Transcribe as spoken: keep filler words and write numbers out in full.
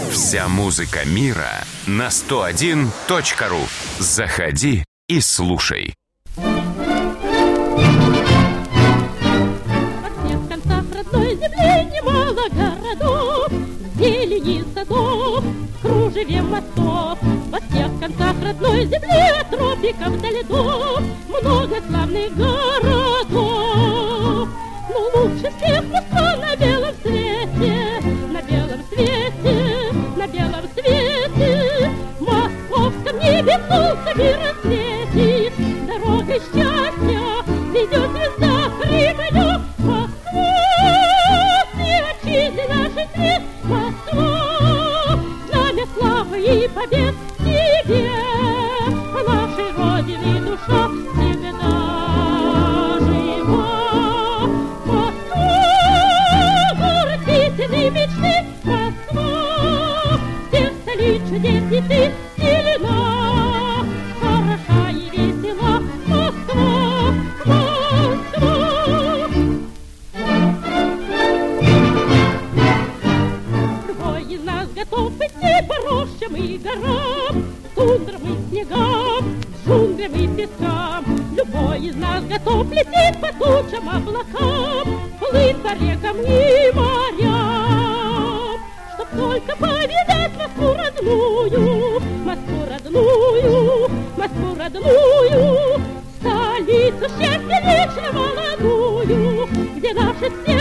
Вся музыка мира на сто один точка ру. Заходи и слушай. Во всех концах родной земли немало городов, зелени садов, в кружеве мостов. Во всех концах родной земли, от тропиков до ледов, много славных городов. Но лучше всех Москва на белом свете, на белом свете, на белом свете. В московском небе солнце мира светит, дорогой счастья ведет звезда Кремля. Москва, ты отчизны нашей свет, Москва, знамя славы и побед тебе, нашей Родины душа всегда жива. Москва, город песен мечты, Москва, всех столиц чудес и ты сильна, хороша и весела Москва, Москва. Любой из нас готов идти по рощам и горам, тундрам и снегам, джунглям и пескам. Любой из нас готов лететь по тучам, облакам, плыть по рекам и морям, чтоб только повидать Москву родную, Москву родную, Москву родную, столицу счастья вечно молодую, где наши все